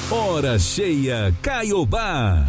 Hora cheia Caiobá.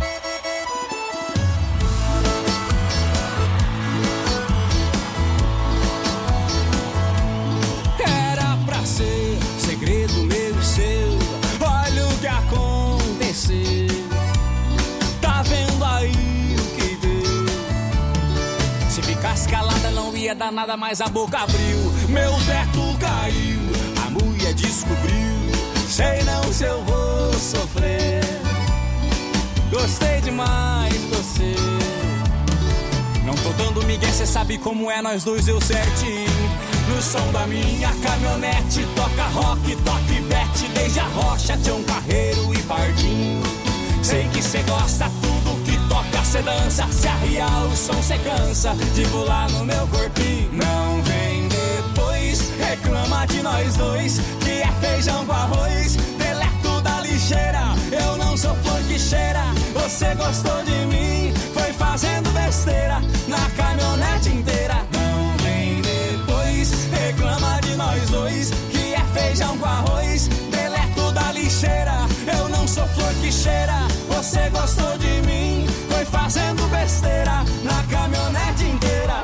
Era pra ser segredo meu e seu. Olha o que aconteceu. Tá vendo aí o que deu? Se ficasse calada não ia dar nada, mas a boca abriu. Meu teto caiu, a mulher descobriu. Sei não se eu vou sofrer. Gostei demais de você. Não tô dando migué, cê sabe como é, nós dois eu certinho. No som da minha caminhonete, toca rock, toca Ivete, desde a Rocha, Tião Carreiro e Pardinho. Sei que cê gosta, tudo que toca cê dança. Se arriar o som cê cansa de pular no meu corpinho. Não vem depois, reclama de nós dois, que é feijão com arroz, deleto da lixeira. Eu não sou flor que cheira. Você gostou de mim, foi fazendo besteira na caminhonete inteira. Não vem depois, reclama de nós dois, que é feijão com arroz, deleto da lixeira. Eu não sou flor que cheira. Você gostou de mim, foi fazendo besteira na caminhonete inteira.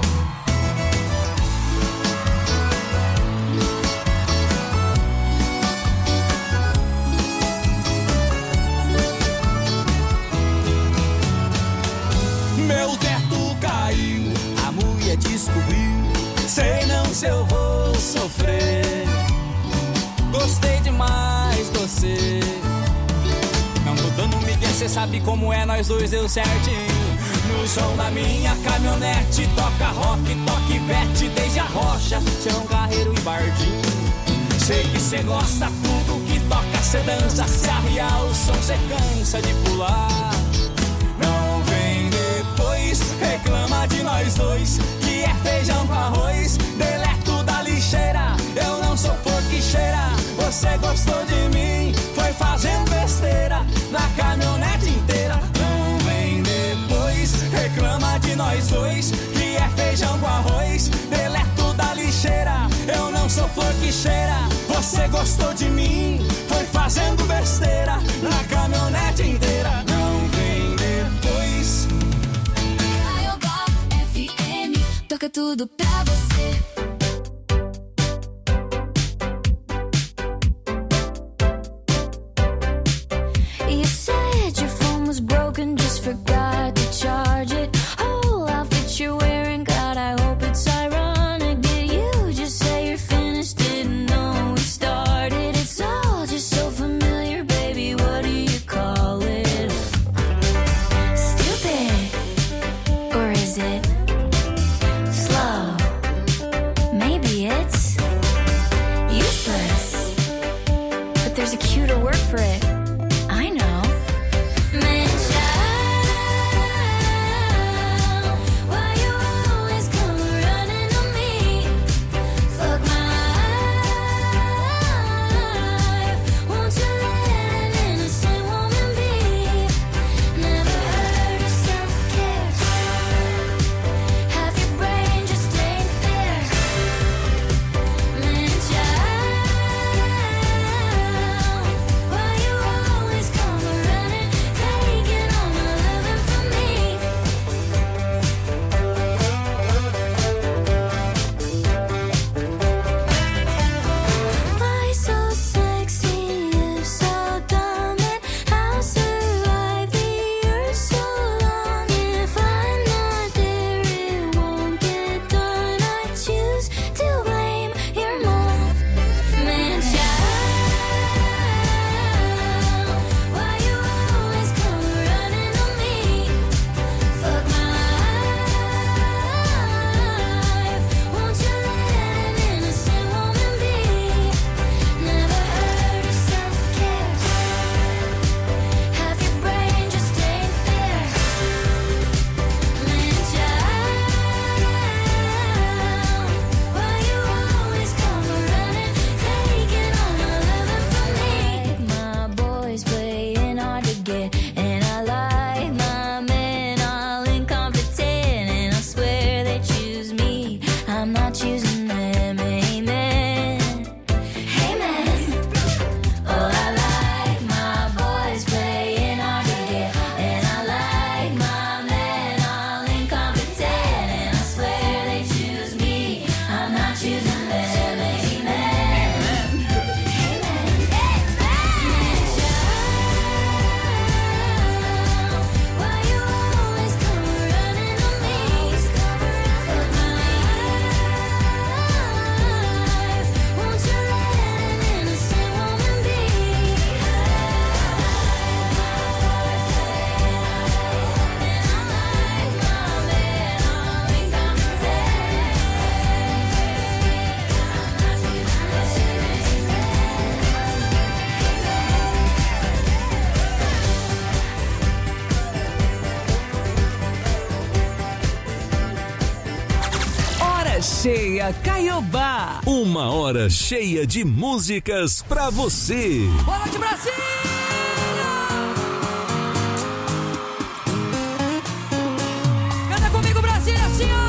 Meu teto caiu, a mulher descobriu. Sei não se eu vou sofrer. Gostei demais de você. Não tô dando migué, cê sabe como é, nós dois deu certinho. No som da minha caminhonete, toca rock, toca Ivete, desde a Rocha, Tião Carreiro e Pardinho. Sei que cê gosta, tudo que toca cê dança. Se arriar o som cê cansa de pular. Não vem depois, reclama de nós dois, que é feijão com arroz, deleto da lixeira. Eu não sou flor que cheira. Você gostou de mim, foi fazendo besteira na caminhonete inteira. Não vem depois, reclama de nós dois, que é feijão com arroz, deleto da lixeira. Eu não sou flor que cheira. Você gostou de mim, foi fazendo besteira na caminhonete inteira. Não vem depois. Caiobá FM, toca tudo pra você. Just forgot to charge it. Whole outfit you're wearing, God, I hope it's ironic. Did you just say you're finished? Didn't know we started. It's all just so familiar, baby. What do you call it? Stupid, or is it slow? cheia Caiobá. Uma hora cheia de músicas pra você. Boa noite, Brasil! Canta comigo, Brasil, assim, ó.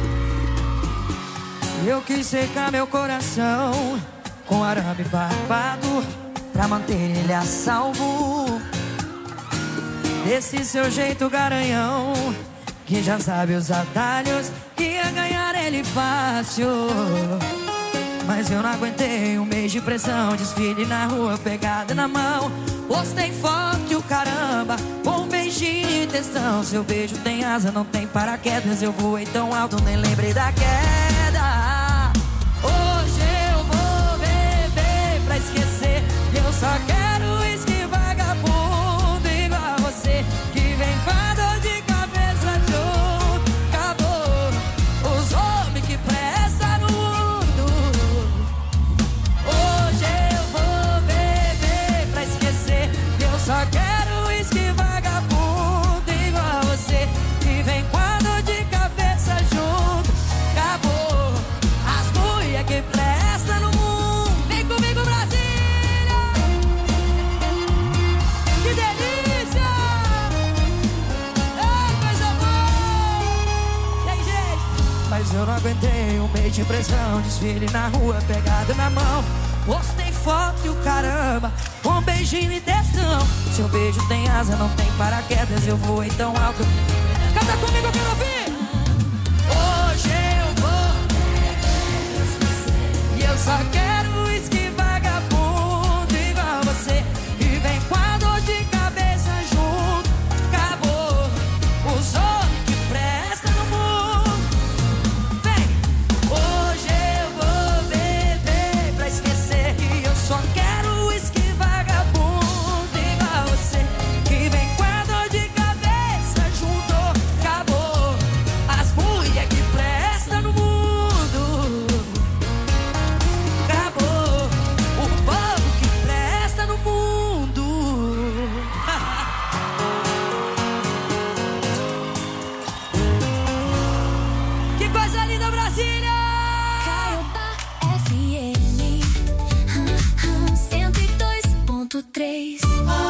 Eu quis secar meu coração com arame farpado pra manter ele a salvo desse seu jeito garanhão, que já sabe os atalhos, ia ganhar ele fácil. Mas eu não aguentei um mês de pressão, desfile na rua, pegada na mão. Postei foto e o caramba, com um beijinho e testão. Seu beijo tem asa, não tem paraquedas. Eu voei tão alto, nem lembrei da queda. Hoje eu vou beber pra esquecer. Eu só quero uísque vagabundo igual a você, que vem com a dor de cabeça junto. Acabou os homens que prestam no mundo. Hoje eu vou beber pra esquecer. Eu só quero uísque vagabundo igual a você, que vem com a dor de cabeça junto. Acabou as mulheres que prestam no mundo. Vem comigo, Brasília! Que delícia! Ei, coisa boa! Tem jeito! Mas eu não aguentei um mês de pressão, desfile na rua, pegada na mão. Postei foto e o caramba, um beijinho e testão. Seu beijo tem asa, não tem paraquedas. Eu voei tão alto. Canta comigo, eu quero ouvir! Hoje eu vou e eu só quero uísque vagabundo igual você, e vem com a dor de cabeça junto. Acabou os homens que prestam no mundo. Vem! Hoje eu vou beber pra esquecer, e eu só quero uísque vagabundo igual você, que vem com a dor de cabeça junto. Acabou as mulheres que prestam no mundo. Acabou o povo que presta no mundo. Que coisa linda, Brasília! Caiobá FM 102.3.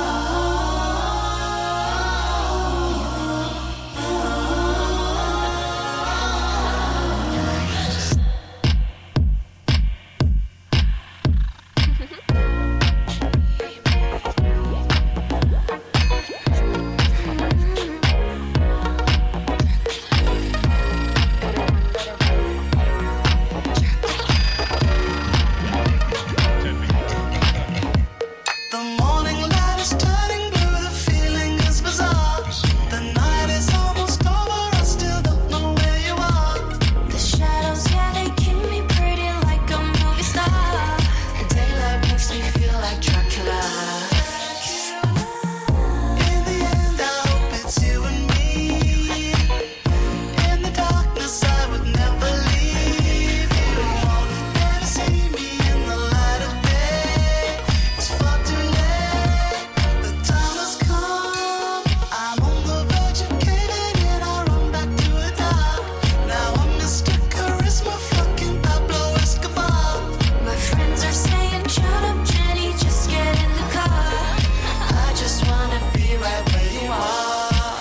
The morning light is turning blue, the feeling is bizarre. The night is almost over, I still don't know where you are. The shadows, yeah, they keep me pretty like a movie star. The daylight makes me feel like Dracula. In the end, I hope it's you and me. In the darkness, I would never leave. You won't ever see me in the light of day. It's far too late. The time has come. I'm on the verge of caving in. I run back to the top. Now I'm Mr. Charisma, fucking Pablo Escobar. My friends are saying, shut up, Jenny, just get in the car. I just wanna be right where you are.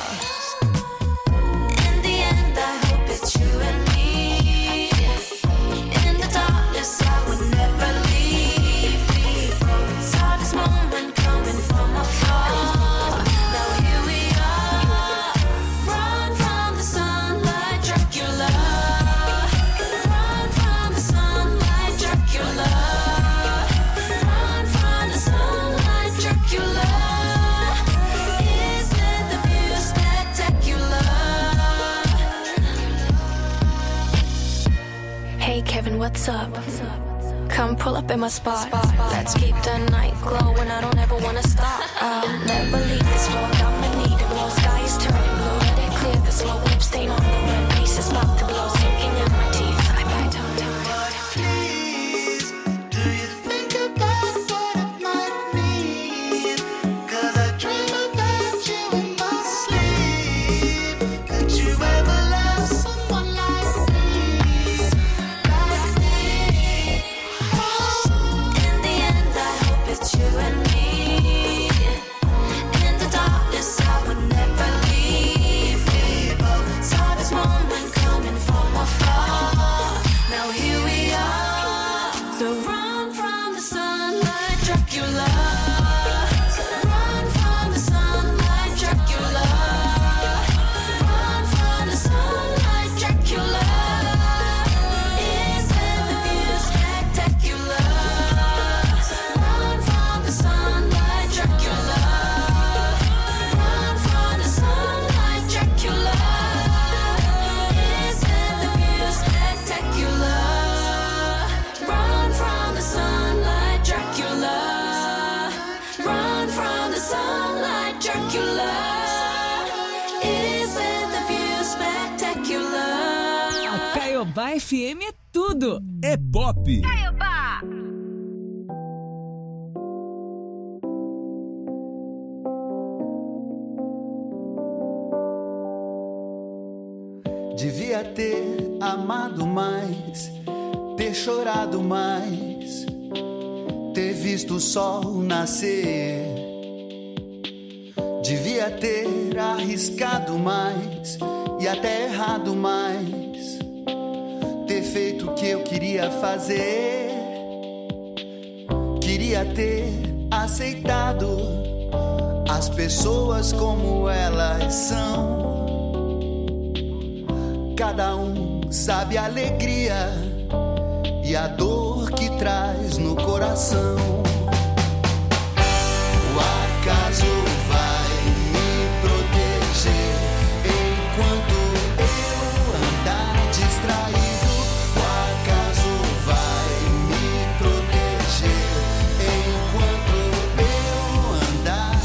In the end, I hope it's you and me. In the darkness, I would never leave. Saw this moment coming from afar. Now here we are. Run from the sunlight, Dracula. Run from the sunlight, Dracula. Run from the sunlight, Dracula. Isn't the view spectacular? Hey Kevin, what's up? Come pull up in my spot. Let's keep the night glowing. I don't ever wanna stop. I'll never leave this road. I'ma need it. Blue sky is turning blue. Let it clear. The slow lip stain on the red piece is about to blow. Sinking in my teeth. I bite on time. But please, do you think about what it might mean? 'Cause I dream about you in my sleep. Could you ever love someone like me? sunlight, Dracula. Isn't the view spectacular? A Caiobá FM é tudo. É pop. Caiobá. Devia ter amado mais, ter chorado mais, ter visto o sol nascer. Devia ter arriscado mais e até errado mais, ter feito o que eu queria fazer. Queria ter aceitado as pessoas como elas são. Cada um sabe a alegria e a dor que traz no coração. O acaso vai me proteger enquanto eu andar distraído. O acaso vai me proteger enquanto eu andar.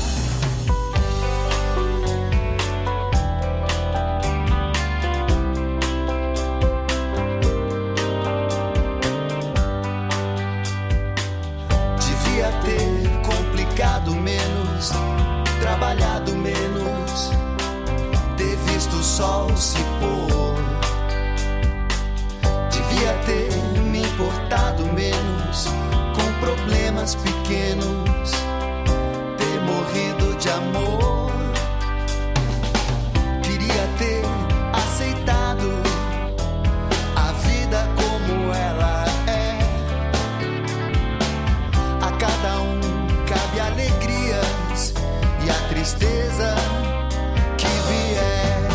Devia ter complicado menos, trabalhado menos, ter visto o sol se pôr. Devia ter me importado menos com problemas pequenos, ter morrido de amor. Queria ter aceitado a vida como ela é. A cada um cabe alegrias e a tristeza que vier.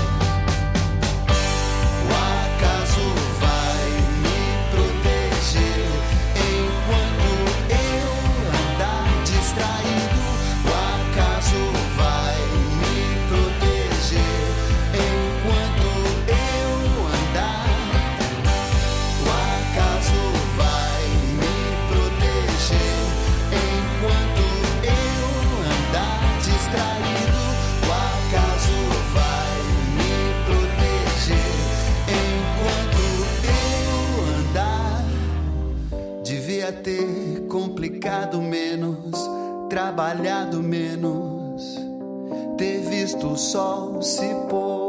O acaso vai me proteger enquanto eu andar distraído. O acaso vai me proteger enquanto eu andar. O acaso vai me proteger enquanto eu andar distraído. O acaso vai me proteger enquanto eu andar. Devia ter complicado menos, trabalhado menos, ter visto o sol se pôr.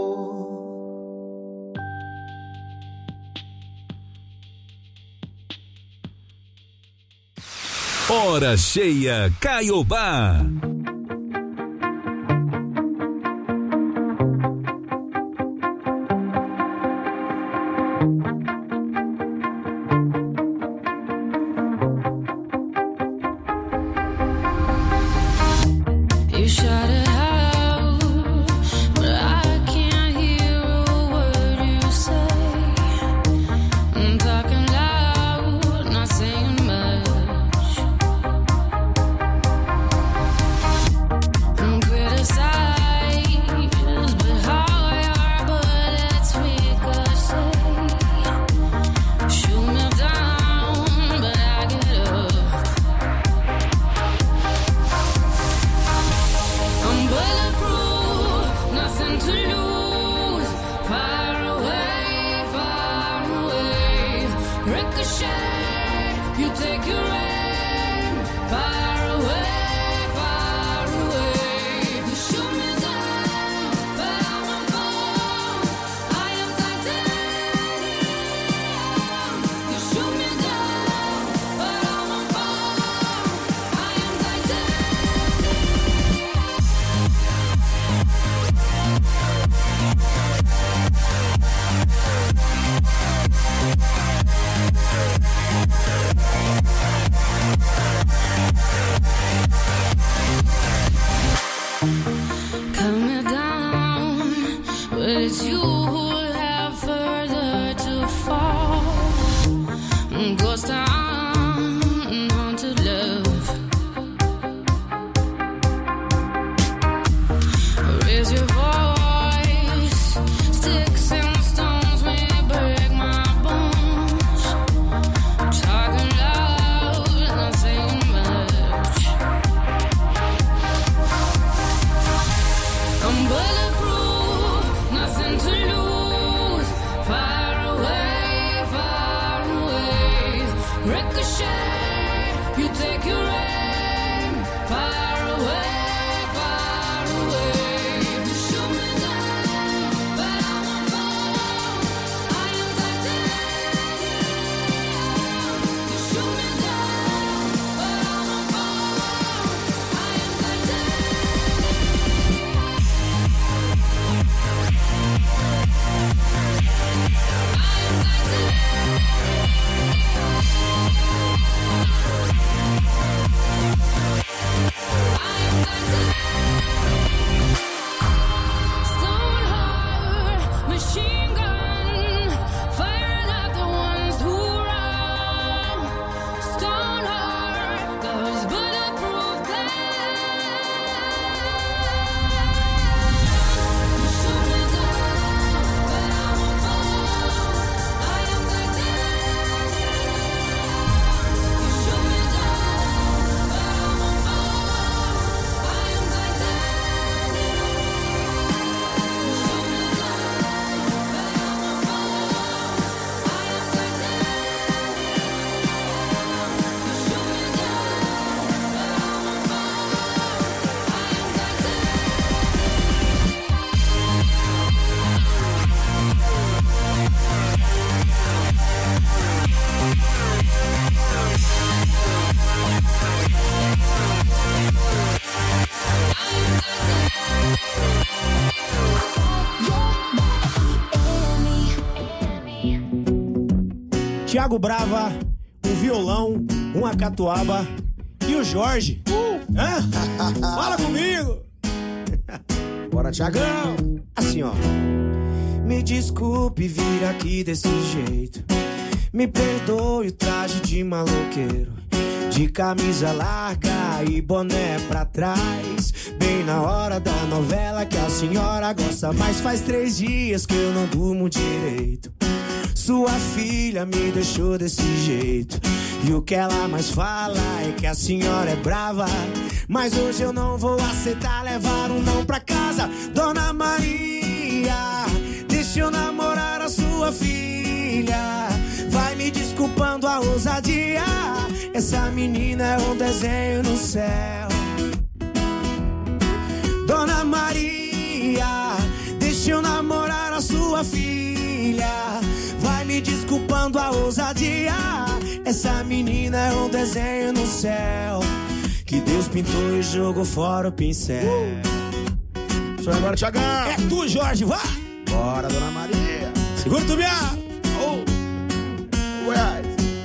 Hora cheia, Caiobá. You shout it out, but I can't hear a word you say. I'm talking loud, not saying much. I'm criticized, but how your bullets ricochet. Shoot me down, but I get up. I'm bulletproof, nothing to lose. Far away, far away. Ricochet, you take your aim. Far away, far away. You shoot me down, but I won't fall. I am titanium. You shoot me down, but I won't fall. I am titanium. Cut me down, but it's you who have further to fall. Ghost town, haunted love. Raise your voice, sticks and stones may break my bones. Talking loud, not saying much. Thiago Brava, um violão, uma catuaba e o Jorge. Fala comigo! Bora, Thiagão! Assim, ó. Me desculpe vir aqui desse jeito. Me perdoe o traje de maloqueiro, de camisa larga e boné pra trás, bem na hora da novela que a senhora gosta. Mas faz 3 dias que eu não durmo direito. Sua filha me deixou desse jeito, e o que ela mais fala é que a senhora é brava. Mas hoje eu não vou aceitar levar um não pra casa. Dona Maria, deixa eu namorar a sua filha. Vai me desculpando a ousadia, essa menina é um desenho no céu. Dona Maria, deixa eu namorar a sua filha. Vai me desculpando a ousadia, essa menina é um desenho no céu, que Deus pintou e jogou fora o pincel. Sou agora, Thiagão. É tu, Jorge, vá! Bora, Dona Maria. Segura o tubiá! Goiás.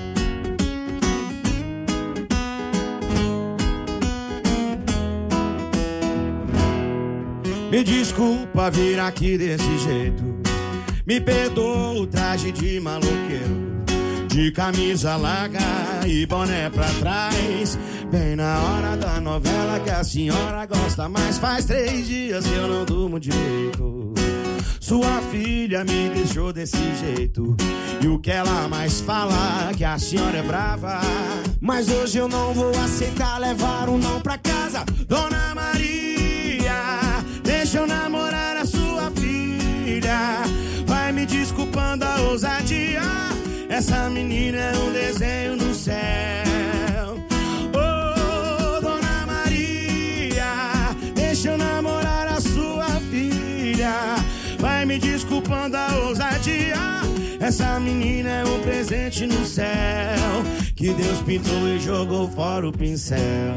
Me desculpa vir aqui desse jeito. Me perdoa o traje de maloqueiro, de camisa larga e boné pra trás, bem na hora da novela que a senhora gosta. Mas faz 3 dias que eu não durmo direito. Sua filha me deixou desse jeito, e o que ela mais fala é que a senhora é brava. Mas hoje eu não vou aceitar levar um não pra casa. Dona Maria, deixa eu namorar a sua filha. Vai me desculpando a ousadia, essa menina é um desenho no céu. Oh, Dona Maria, deixa eu namorar a sua filha. Vai me desculpando a ousadia, essa menina é um presente no céu, que Deus pintou e jogou fora o pincel.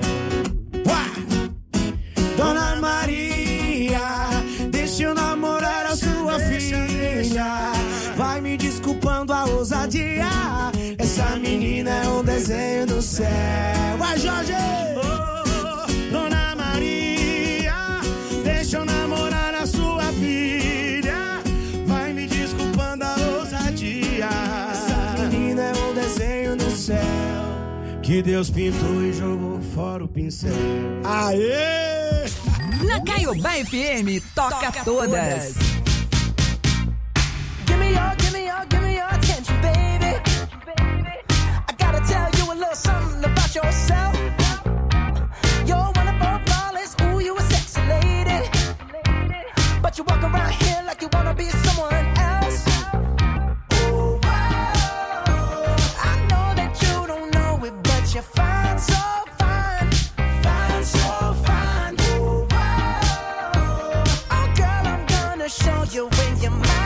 Dona Maria, deixa eu namorar a sua filha. Vai me desculpando a ousadia, essa menina é um desenho no céu. Vai, Jorge! Oh, Dona Maria, deixa eu namorar a sua filha. Vai me desculpando a ousadia, essa menina é um desenho no céu, que Deus pintou e jogou fora o pincel. Aê! Na Caiobá FM, toca todas. Give me your attention, baby. I gotta tell you a little something about yourself. You're wonderful, flawless, ooh, you a sexy lady. But you walk around here like you wanna be someone else. Ooh, whoa. I know that you don't know it, but you're fine, so fine. Fine, so fine. Ooh, whoa. Oh, girl, I'm gonna show you when you're mine.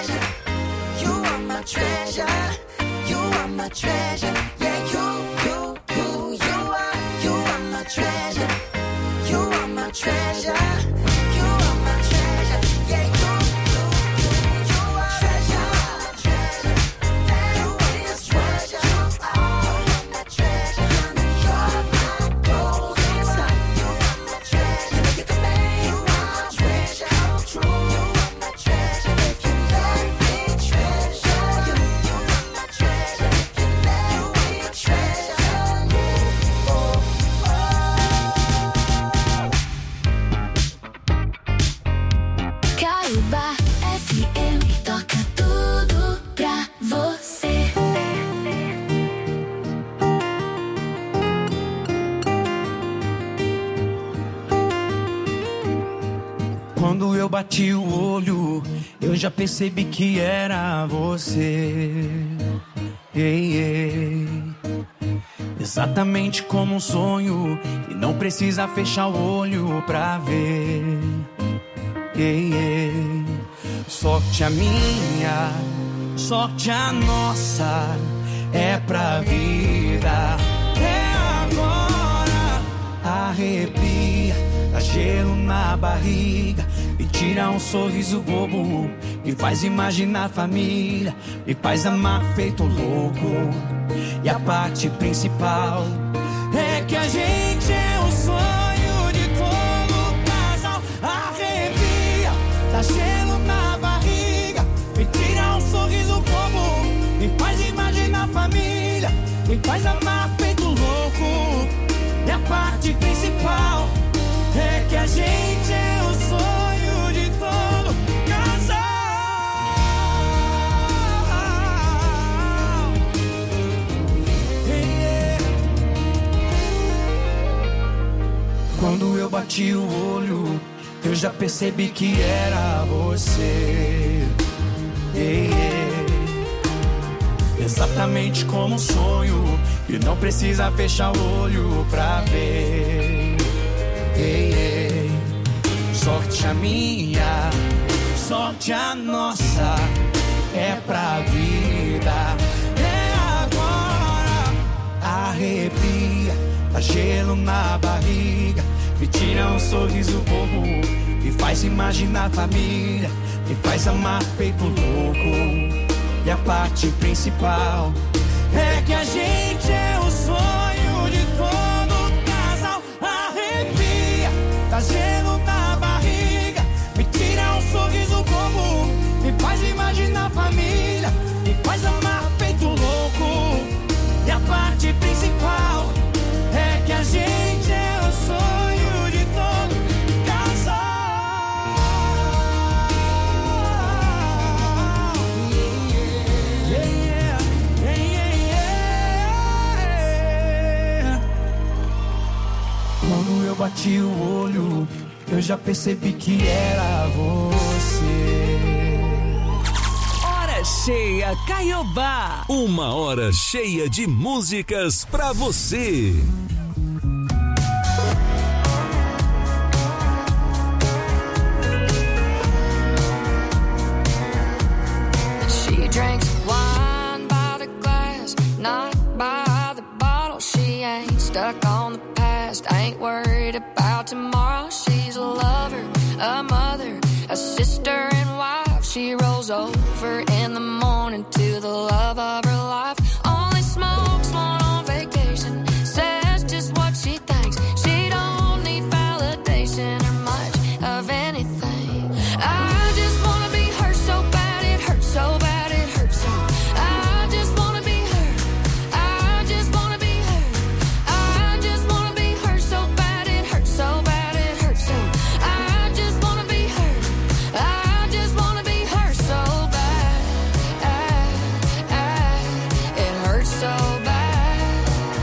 Treasure, you are my treasure. Yeah, you Caiobá FM toca tudo pra você. Quando eu bati o olho, eu já percebi que era você. Ei, ei. Exatamente como um sonho, e não precisa fechar o olho pra ver. Ei, ei. Sorte a minha, sorte a nossa, é pra vida. É agora, arrepia, dá gelo na barriga, me tira um sorriso bobo, me faz imaginar a família, me faz amar feito louco. E a parte principal é que a gente é o sonho de todo casal. Arrepia, dá gelo na barriga, me tira um sorriso bobo, me faz imaginar a família, me faz amar feito louco. E a parte principal é que a gente é o sonho de todo casal. Quando eu bati o olho, eu já percebi que era você. Ei, ei. Exatamente como um sonho, e não precisa fechar o olho pra ver. Ei, ei. Sorte a minha, sorte a nossa, é pra vida. É agora, arrepia, dá gelo na barriga, me tira um sorriso bobo, me faz imaginar a família, me faz amar feito louco. E a parte principal é que a gente é o sonho de todo casal. Arrepia, dá gelo na barriga, me tira um sorriso bobo, me faz imaginar a família, me faz amar feito louco. E a parte principal é que a gente é o sonho de todo casal. Yeah, yeah, yeah, yeah. Quando eu bati o olho, eu já percebi que era você. Hora cheia Caiobá. Uma hora cheia de músicas pra você. She drinks wine by the glass, not by the bottle. She ain't stuck on the past, ain't worried about tomorrow. She's a lover, a mother, a sister and wife. She rolls over in the morning to the love of her life. Only smokes one on vacation, says just what she thinks. She don't need validation or much of anything. I just wanna be her so bad, it hurts so bad, it hurts so. I just wanna be her, I just wanna be her. I just wanna be her so bad, it hurts so bad, it hurts so. I just wanna be her, I just wanna be her so bad. It hurts so bad.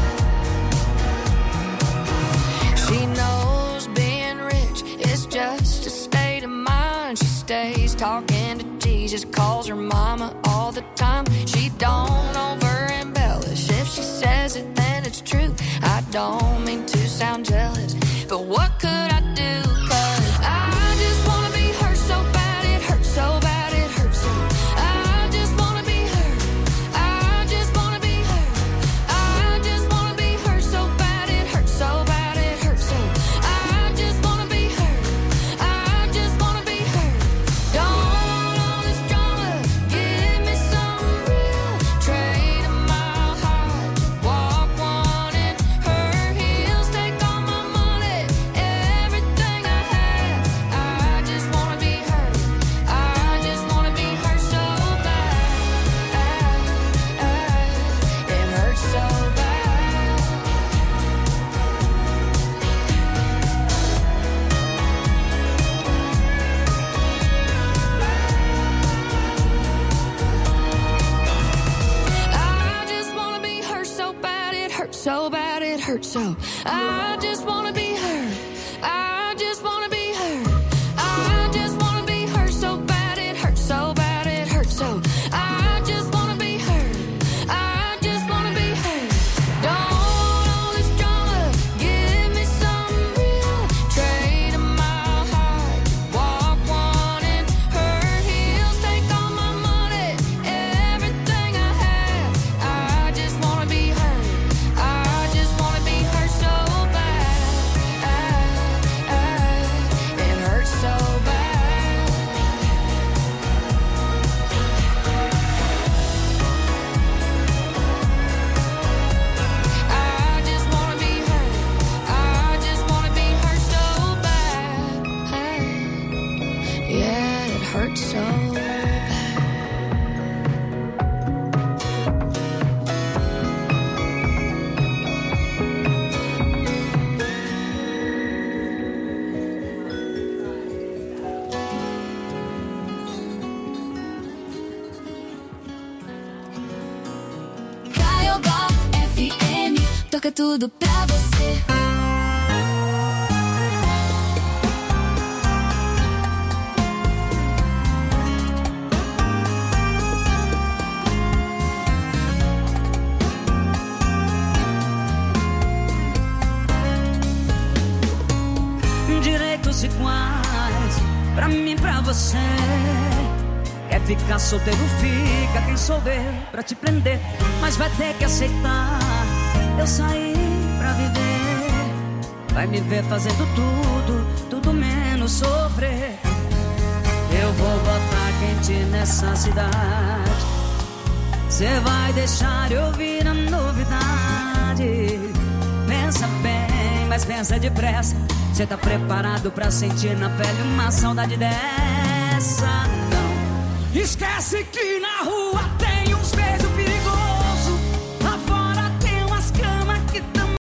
She knows being rich is just a state of mind. She stays talking to Jesus, calls her mama all the time. She don't over embellish. If she says it, then it's true. I don't mean to sound jealous, but what could I do? 'Cause I just wanna be her so bad, it hurts so bad, it hurts so. I just wanna be her, I just wanna be her. I just wanna be her so bad, it hurts so bad, it hurts so. I just wanna be her, I just wanna be her. Don't want all this drama, give me some real. Trade a mile high, walk one in her heels. Take all my money, hurts so. I just wanna be her. I just wanna be her. I just wanna be her so bad it hurts so bad it hurts so. I just wanna be her. I just wanna be her. Don't want all this drama. Give me some real. Trading my heart to walk one in her heels. Take all my money, everything I have. I just wanna be her. I just wanna be her so bad. It hurts so bad. I just wanna be her. I just wanna be her so bad. Yeah, it hurts so bad. Caiobá FM, toca tudo pra você. Direitos iguais, pra mim, pra você. Quer ficar solteiro, fica. Quem sou eu pra te prender? Mas vai ter que aceitar. Eu saí pra viver. Vai me ver fazendo tudo, tudo menos sofrer. Eu vou botar quente nessa cidade. Cê vai deixar eu vir a novidade. Pensa bem, mas pensa depressa. Cê tá preparado pra sentir na pele uma saudade dessa? Não. Esquece que na rua tem uns beijos perigosos. Lá fora tem umas camas que também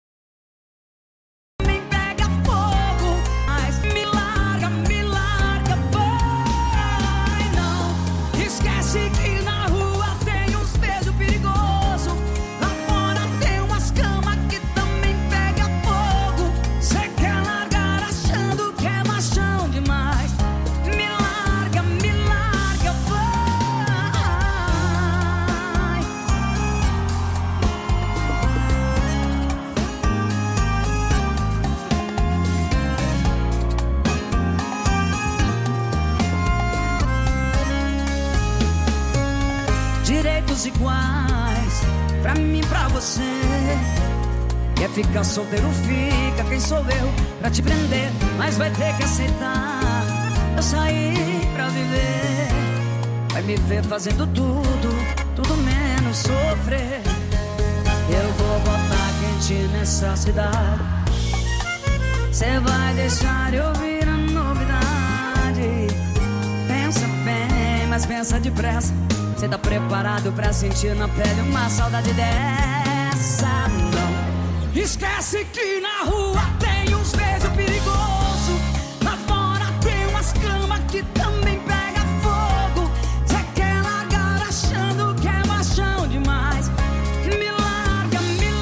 pega fogo. Mas me larga, vai. Não. Esquece que na rua tem uns beijos perigosos. Lá fora tem umas camas que também pega fogo. Cê quer largar achando que é machão demais. Me larga, vai. Direitos iguais, pra mim, pra você. Quer ficar solteiro, fica. Quem sou eu pra te prender? Mas vai ter que aceitar. Eu saí pra viver. Vai me ver fazendo tudo, tudo menos sofrer. Eu vou botar quente nessa cidade. Cê vai deixar eu vir a novidade. Pensa bem, mas pensa depressa. Cê tá preparado pra sentir na pele uma saudade dessa? Não. Esquece que na rua tem uns beijos perigosos. Lá fora tem umas camas que também pega fogo. Cê quer largar achando que é machão demais. Me larga,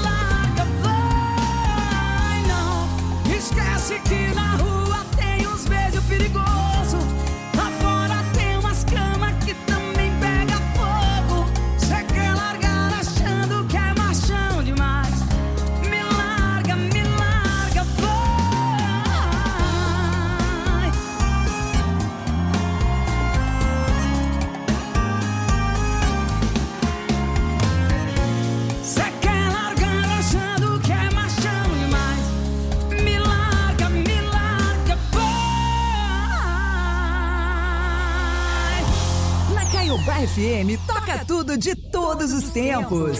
vai. Não. Esquece que na rua tem uns beijos perigosos. Lá fora tem umas camas que também pega fogo. Cê quer largar achando que é machão demais. Me larga, vai. Cê quer largar achando que é machão demais. Me larga, vai. Na Caiobá FM, toca tudo de todos os tempos.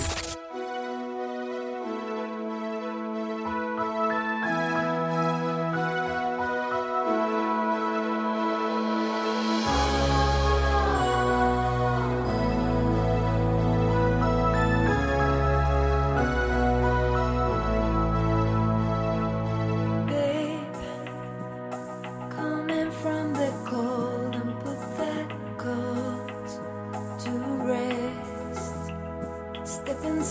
Coming from the cold and put that cold to rest. Step inside.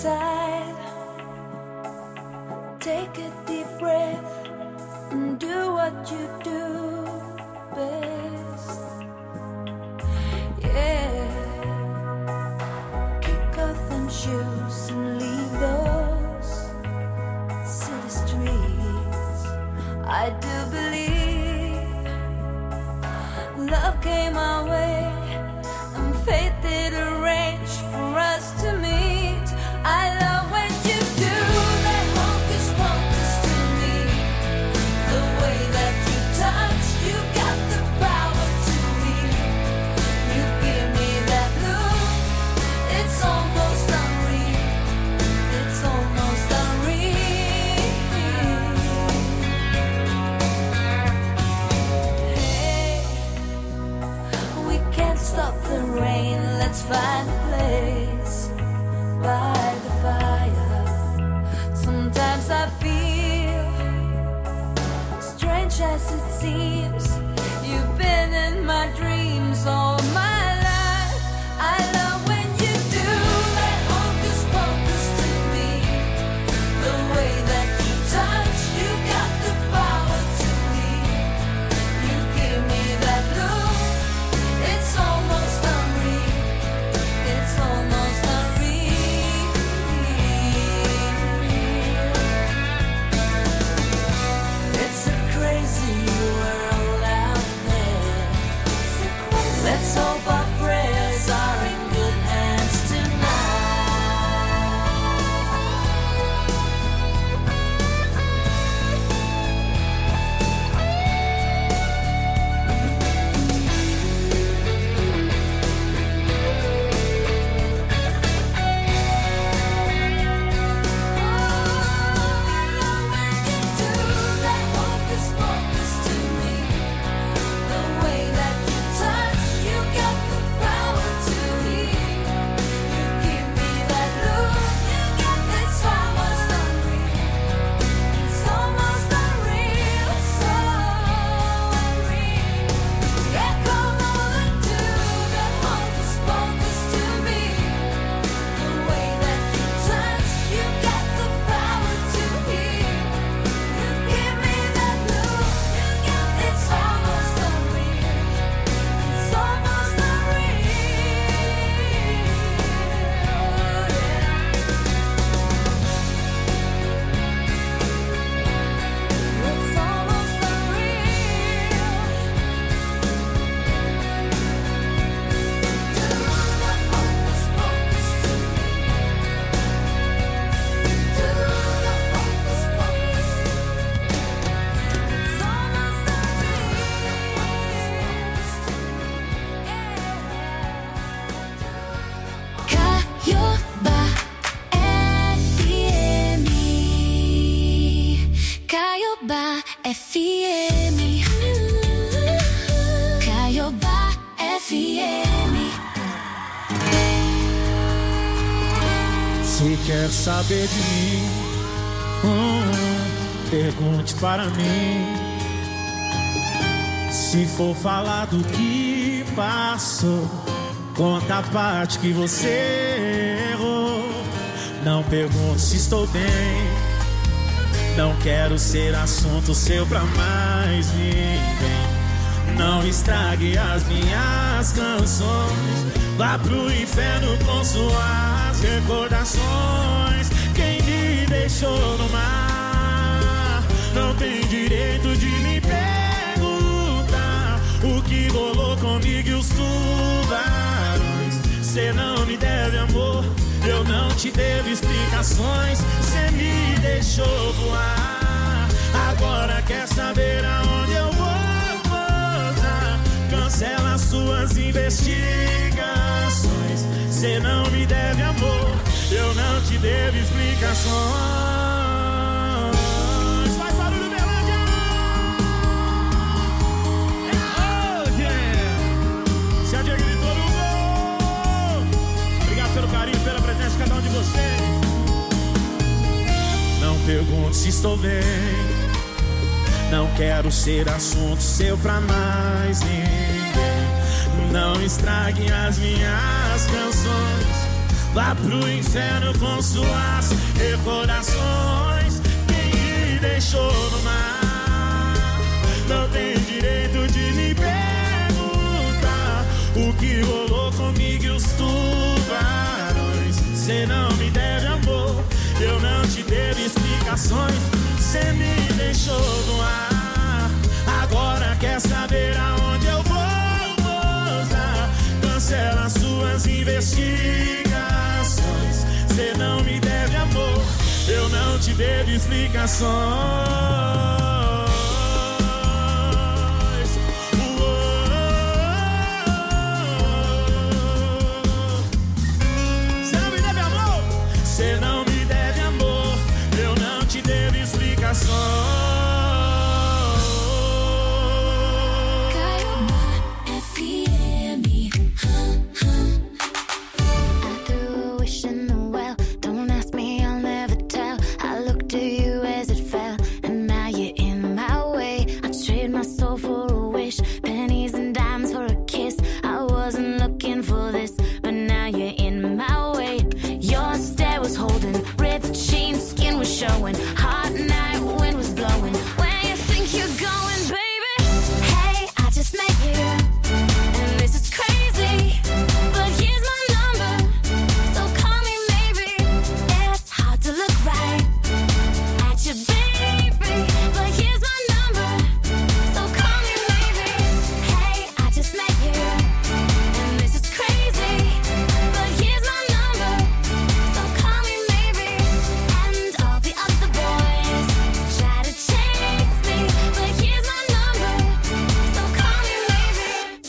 came my way, and fate did arrange for us to meet. I love when you do that hocus pocus to me. The way that you touch, you got the power to heal. You give me that look, it's almost unreal. It's almost unreal. Hey, we can't stop the rain, let's find a place by the fire. Sometimes I feel, strange as it seems, you've been in my dreams all my life. I love when you do that hocus pocus to me. The way that you touch, you got the power to heal. You give me that look, it's almost unreal. It's almost unreal. It's a crazy world out there. Let's hope our prayers are in good hands Caiobá FM. Caiobá FM. Se quer saber de mim, pergunte para mim. Se for falar do que passou, conta a parte que você errou. Não pergunte se estou bem, não quero ser assunto seu pra mais ninguém. Não estrague as minhas canções, vá pro inferno com suas recordações. Quem me deixou no mar não tem direito de me perguntar o que rolou comigo e os tubarões. Cê não me deve amor, eu não te devo explicações. Cê me deixou voar, agora quer saber aonde eu vou pousar. Cancela suas investigações. Cê não me deve amor, eu não te devo explicações. Faz barulho, Berlândia! Oh, yeah! Se a Diego gritou no gol! Obrigado pelo carinho, pela presença de cada um de vocês. Não pergunte se estou bem, não quero ser assunto seu pra mais ninguém. Não estrague as minhas canções, vá pro inferno com suas recordações. Quem me deixou no mar não tem direito de me perguntar o que rolou comigo e os tubarões. Cê não me deve amor, eu não te devo explicações. Cê me deixou no ar, agora quer saber aonde eu vou pousar. investigações. Cê não me deve amor, eu não te devo explicações. Cê não me deve amor, eu não te devo explicações. Showing hot night wind was blowing. Where you think you're going, baby? Hey, I just met you, and this is crazy. But here's my number, so call me maybe. It's hard to look right at you, baby. But here's my number, so call me maybe. Hey, I just met you, and this is crazy. But here's my number, so call me maybe. And all the other boys try to chase me, but here's my number, so call me maybe.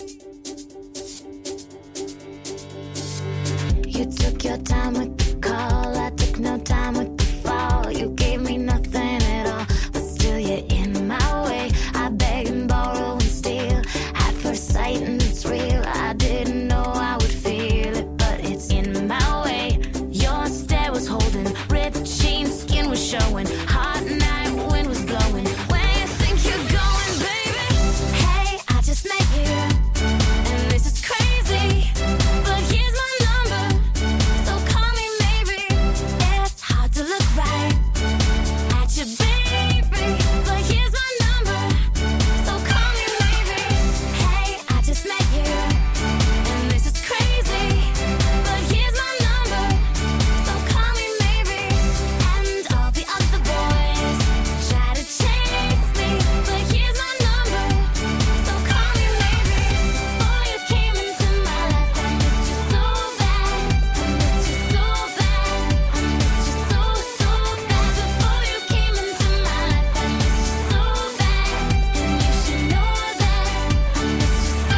You took your time with the call, I took no time with the fall. You gave me nothing at all, but still you're in my way. I beg and borrow and steal at first sight, and it's real. I didn't know I would feel it, but it's in my way. Your stare was holding, ripped jeans, skin was showing. Hot night wind was blowing. Where you think you're going, baby? Hey, I just met you, and this is crazy. But here's my number, so call me maybe. It's hard to look right at you, baby. But here's my number, so call me maybe. Hey, I just met you, and this is crazy. But here's my number, so call me maybe. And all the other boys try to chase me, but here's my number, so call me maybe. Before you came into my life, I missed you so bad. I missed you so bad. I missed you so, so bad. Before you came into my life, I missed you so bad. And you should know that I missed you so,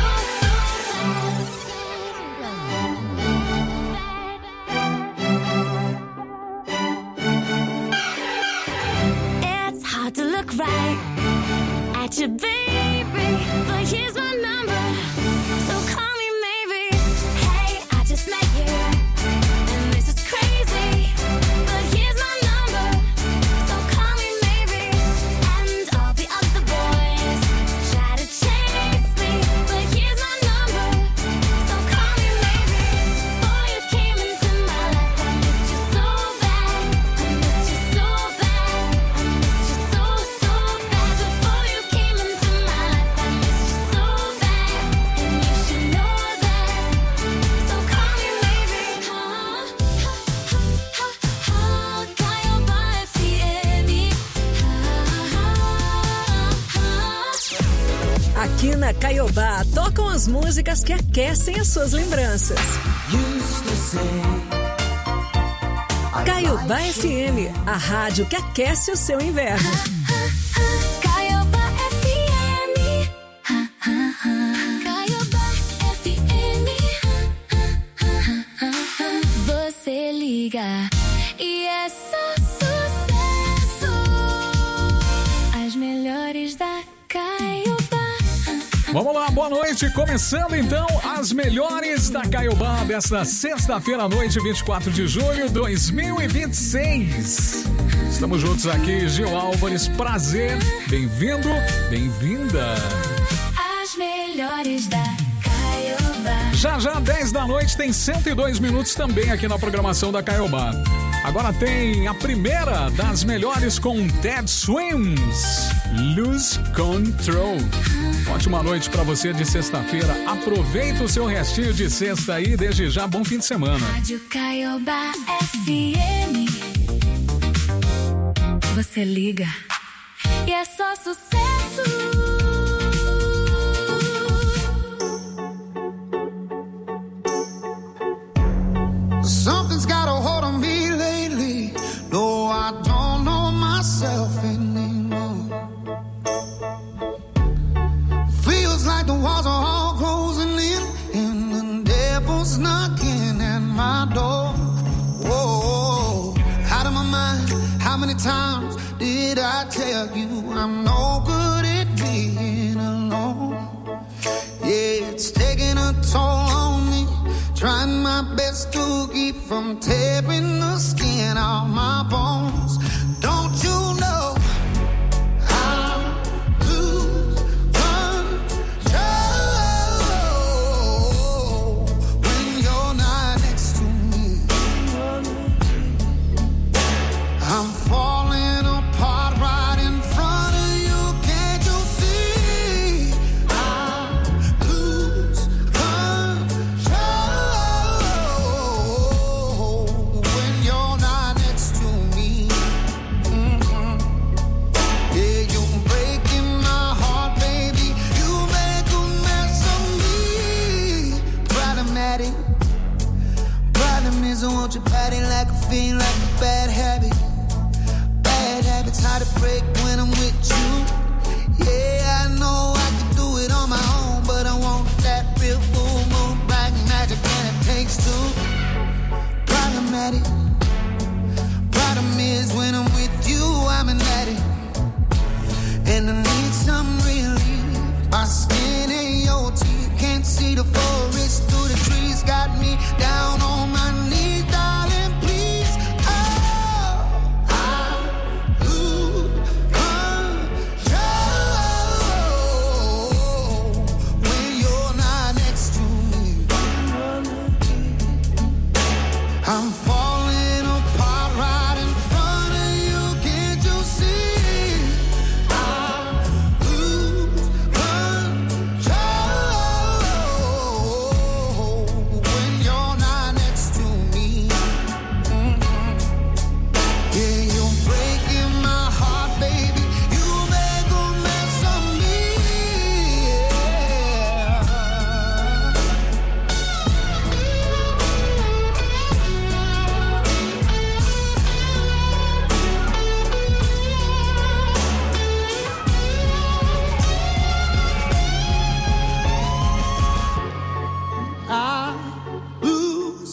It's hard to look right at you, baby. But here's my number, so call me maybe. Hey, I just met you, and this is crazy. But here's my number, so call me maybe. And all the other boys try to chase me, but here's my number, so call me maybe. Before you came into my life, I missed you so bad. I missed you so bad. I missed you so, so bad. Before you came into my life, I missed you so bad. And you should know that, so call me maybe. Caiobá FM. Aqui na Caiobá tocam as músicas que aquecem as suas lembranças. Caiobá FM, a rádio que aquece o seu inverno. Caiobá FM. Caiobá FM. Você liga e é só sucesso. As melhores da Caiobá. Vamos lá, boa noite. Começando então as melhores da Caiobá desta sexta-feira à noite, 24 de julho de 2026. Estamos juntos aqui, Gil Álvares, prazer. Bem-vindo, bem-vinda. As melhores da Caiobá. Já 10 da noite tem 102 minutos também aqui na programação da Caiobá. Agora tem a primeira das melhores com Dead Swims, Lose Control. Ótima noite pra você de sexta-feira. Aproveita o seu restinho de sexta aí. Desde já, bom fim de semana. Rádio Caiobá FM. Você liga e é só sucesso. Something's got a hold on me lately. No, I don't know myself anymore. Feels like the walls are all closing in, and the devil's knocking at my door. Whoa, out of my mind. How many times did I tell you I'm no good at being alone? Yeah, it's taking a toll on me. Trying my best to keep from tearing the skin off my bones. Don't you know I lose control when you're not next to me? I'm falling apart right in front of you. Can't you see? I lose control when you're not next to me. Yeah, you're breaking my heart, baby. You make a mess of me. Problematic. Problem is I want your body like a fiend, like a bad habit. Bad habits hard to break when I'm with you. Yeah, I know I can do it on my own, but I want that real full moon black magic, and it takes two. Problematic. Problem is when I'm with you, I'm an addict, and I need some relief. My skin and your teeth can't see the forest through the trees. Got me down on my knees, darling, please. Oh, I lose control when you're not next to me. I'm falling apart right in front of you. Can't you see? I lose control when you're not next to me. Yeah, you're breaking my heart, baby. You make a mess of me. I lose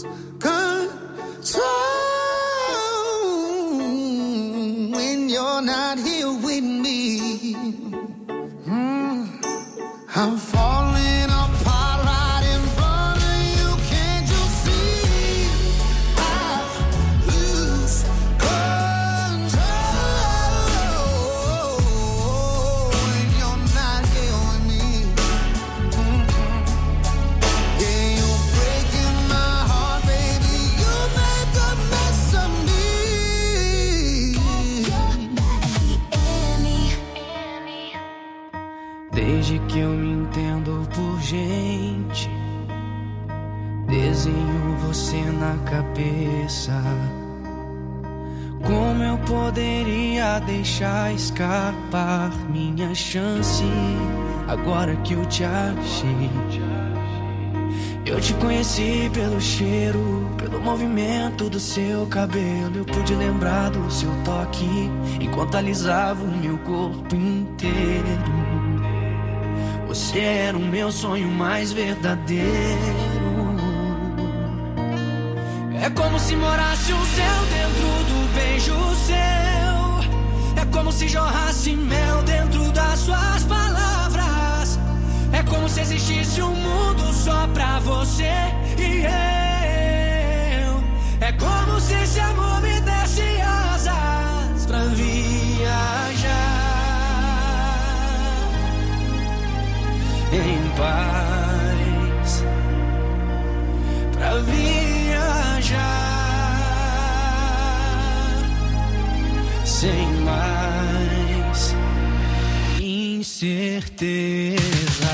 control when you're not here with me. I'm falling apart right in front of you. Can't you see? I lose control when you're not here with me. Yeah, you're breaking my heart, baby. You make a mess of me. Desde que eu me entendo por gente, desenho você na cabeça. Como eu poderia deixar escapar minha chance agora que eu te achei? Eu te conheci pelo cheiro, pelo movimento do seu cabelo. Eu pude lembrar do seu toque enquanto alisava o meu corpo inteiro. Você era o meu sonho mais verdadeiro. É como se morasse o céu dentro do beijo seu. É como se jorrasse mel dentro das suas palavras. É como se existisse um mundo só pra você e eu. É como se esse amor me desse asas pra viajar em paz, pra viajar sem mais incerteza.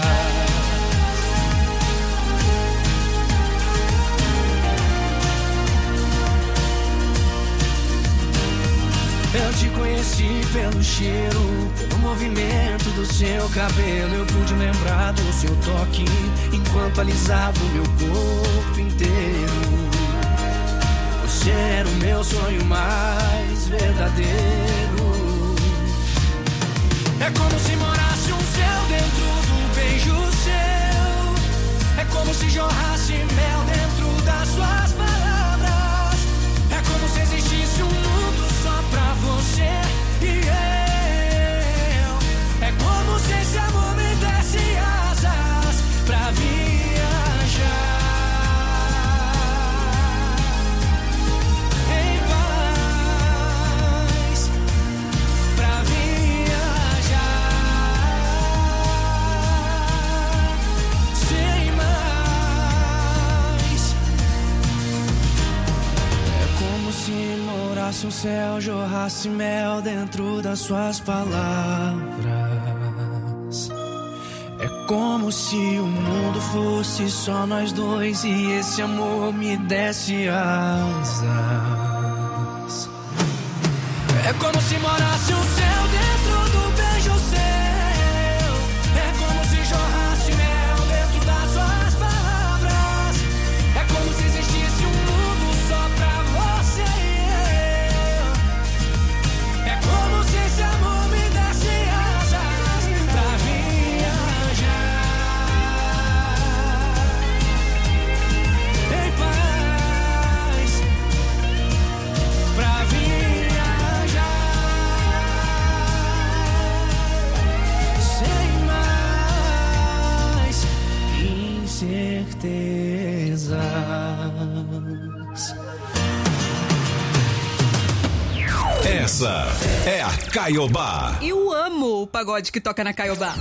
Eu te conheci pelo cheiro, pelo movimento do seu cabelo. Eu pude lembrar do seu toque enquanto alisava o meu corpo inteiro. você era o meu sonho mais verdadeiro. É como se morasse um céu dentro do beijo seu. É como se jorrasse mel dentro das suas palavras. É como se existisse um mundo só pra você e eu. É como se esse amor me desse asas pra viajar. Se morasse um céu, jorrasse mel dentro das suas palavras. É como se o mundo fosse só nós dois e esse amor me desse asas. É como se morasse um céu dentro do beijo seu. É como se jorrasse mel dentro das suas palavras. É como se existisse um mundo só pra você e eu. É como se esse amor me desse asas pra viajar em paz, pra viajar sem mais incertezas. Essa é a Caiobá. Eu amo o pagode que toca na Caiobá.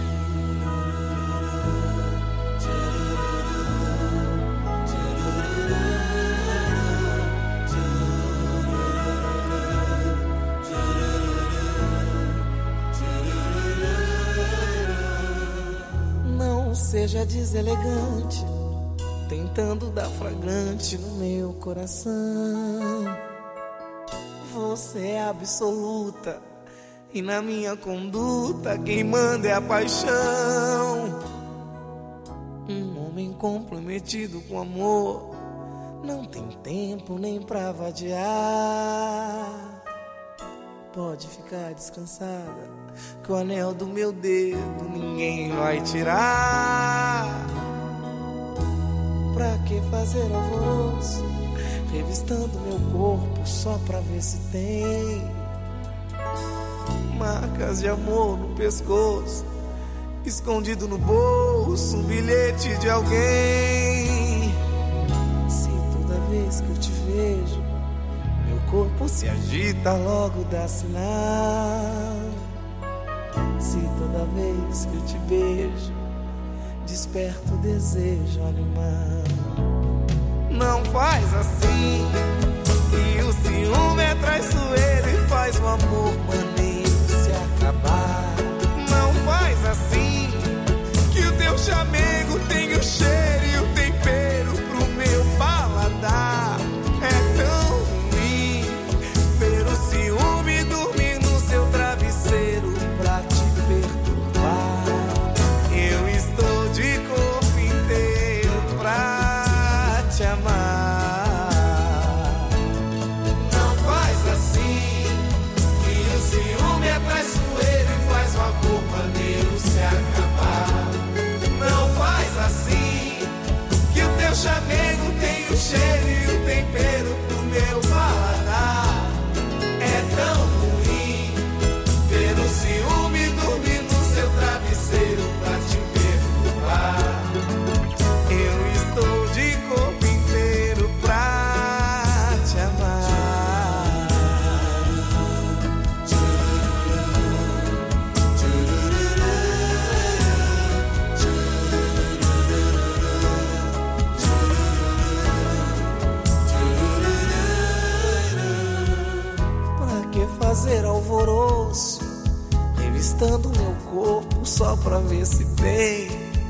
Não seja deselegante, tentando dar flagrante no meu coração. Você é absoluta e na minha conduta quem manda é a paixão. Um homem comprometido com amor não tem tempo nem pra vadiar. Pode ficar descansada, que o anel do meu dedo ninguém vai tirar. Pra que fazer alvoroço, revistando meu corpo só pra ver se tem marcas de amor no pescoço, escondido no bolso, um bilhete de alguém. Se toda vez que eu te vejo, meu corpo se agita, logo dá sinal. Se toda vez que eu te beijo, desperta o desejo animal. Não faz assim, e o ciúme é traiçoeiro e faz o amor maneiro se acabar. Não faz assim, que o teu chamego tem o cheiro e o tempero pro meu paladar. É tão ruim ver o ciúme dormir no seu travesseiro pra te perturbar. Eu estou de corpo inteiro pra te amar. Não faz assim, que o ciúme é traiçoeiro e faz o amor maneiro se acabar. Não faz assim, que o teu chamego tem o cheiro e o tempero pro meu paladar. É tão ruim ver o ciúme dormir no seu travesseiro pra te perturbar. Eu estou de corpo inteiro pra te amar. Pra que fazer alvoroço, revistando meu corpo só pra ver se tem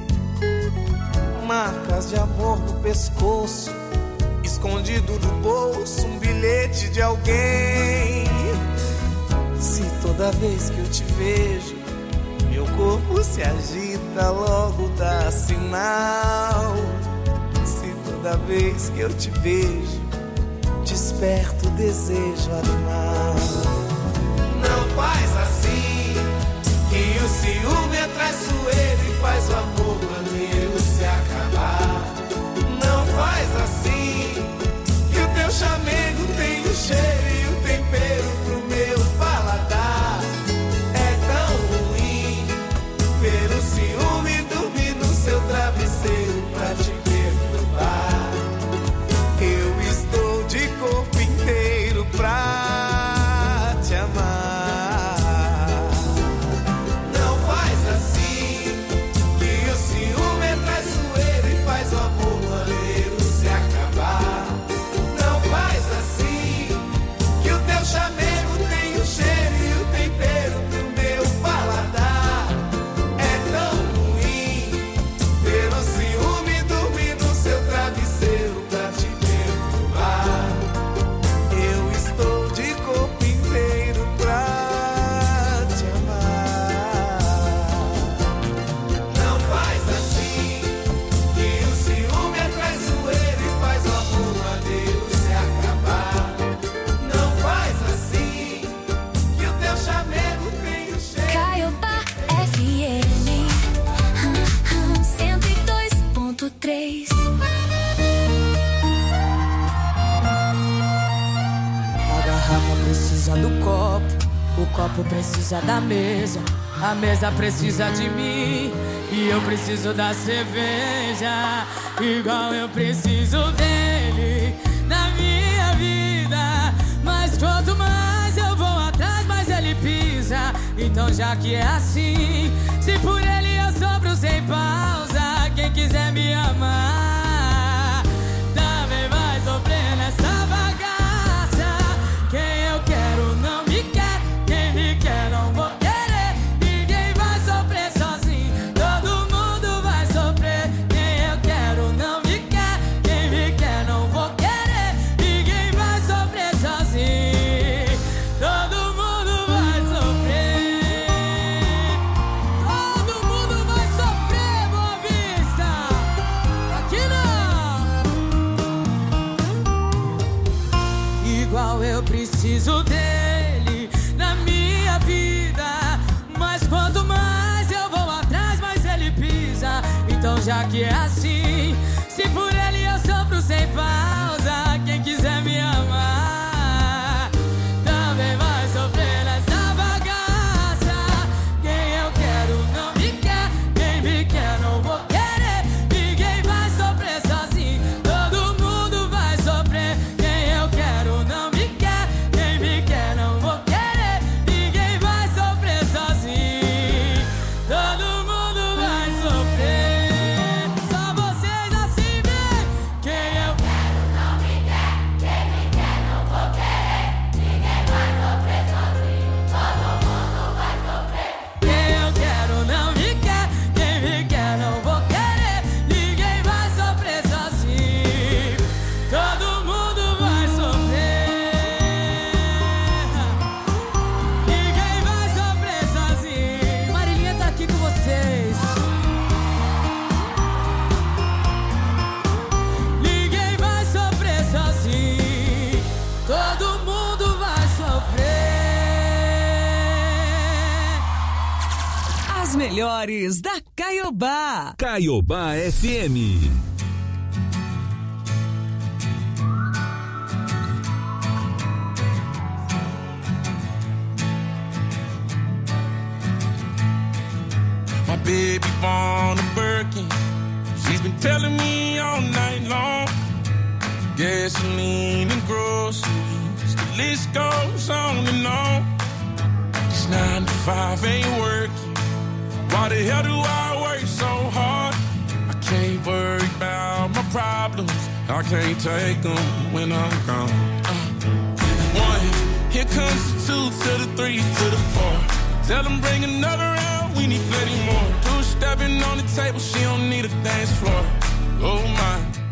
marcas de amor no pescoço, escondido no bolso, um bilhete de alguém. Se toda vez que eu te vejo, meu corpo se agita, logo dá sinal. Se toda vez que eu te vejo, desperta perto, desejo amar. Não faz assim, que o ciúme é traiçoeiro e faz o amor maneiro se acabar. Não faz assim, que o teu chamego tem o cheiro e o tempero pro meu paladar. É tão ruim ver o ciúme dormir no seu travesseiro pra te perturbar. Eu estou de corpo inteiro pra te amar. Não faz assim, que o ciúme é traiçoeiro e faz o amor maneiro se acabar. Não faz assim, que o teu chamego tem o cheiro e o tempero do meu paladar. É tão ruim ver o ciúme dormir no seu travesseiro pra te perturbar. Eu estou de corpo inteiro pra te amar. Não faz assim, que o ciúme é traiçoeiro e faz o amor maneiro se acabar. Não faz assim, que o teu chamego tem o cheiro. Caiobá FM 102.3. A garrafa precisa do copo, o copo precisa da mesa, a mesa precisa de mim e eu preciso da cerveja, igual eu preciso dele na minha vida. Mas quanto mais eu vou atrás, mais ele pisa. Então já que é assim, se por ele eu sobro sem pausa, quem quiser me amar também vai sofrer nessa bagaça. Quem eu quero não me quer, quem me quer não vou querer. Ninguém vai sofrer sozinho, todo mundo vai sofrer. Quem eu quero não me quer, quem me quer não vou querer. Ninguém vai sofrer sozinho, todo mundo vai sofrer. Todo mundo vai sofrer, Boa Vista. Aqui não. Igual eu preciso dele na minha vida. Mas quanto mais eu vou atrás, mais ele pisa. Então já que é assim, se por ele eu sofro sem pausa, quem quiser me amar também vai sofrer nessa bagaça. Quem eu quero não me quer, quem me quer não vou querer. Ninguém vai sofrer sozinho, todo mundo vai sofrer. Quem eu quero não me quer, quem me quer não vou querer. Ninguém vai sofrer sozinho, todo mundo vai sofrer. Só vocês assim bem. Quem eu quero não me quer, quem me quer não vou querer. Ninguém vai sofrer sozinho, todo mundo vai sofrer. Quem eu quero não me quer, quem me quer não vou querer. Ninguém vai sofrer sozinho, todo mundo vai sofrer. Ninguém vai sofrer sozinho. Marilinha tá aqui com vocês. Ninguém vai sofrer sozinho, todo mundo vai sofrer. As melhores da Caiobá. Caiobá FM. My baby born a Birkin. She's been telling me all night long. Gasoline and groceries, the list goes on and on. This 9 to 5 ain't working. Why the hell do I work so hard? I can't worry about my problems. I can't take them when I'm gone. 1, here comes the 2 to the 3 to the 4. Tell them bring another round, we need plenty more. 2 stepping on the table, she don't need a dance floor. Oh my.